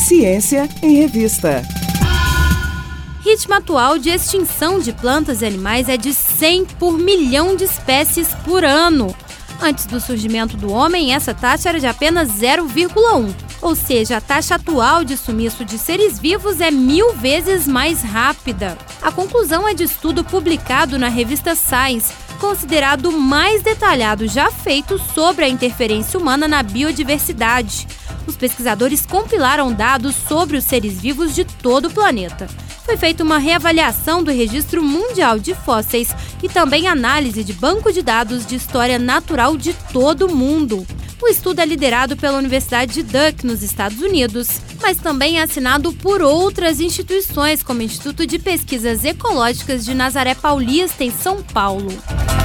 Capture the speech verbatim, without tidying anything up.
Ciência em Revista. Ritmo atual de extinção de plantas e animais é de cem por milhão de espécies por ano. Antes do surgimento do homem, essa taxa era de apenas zero vírgula um. Ou seja, a taxa atual de sumiço de seres vivos é mil vezes mais rápida. A conclusão é de estudo publicado na revista Science, considerado o mais detalhado já feito sobre a interferência humana na biodiversidade. Os pesquisadores compilaram dados sobre os seres vivos de todo o planeta. Foi feita uma reavaliação do Registro Mundial de Fósseis e também análise de banco de dados de história natural de todo o mundo. O estudo é liderado pela Universidade de Duke, nos Estados Unidos, mas também é assinado por outras instituições, como o Instituto de Pesquisas Ecológicas de Nazaré Paulista, em São Paulo.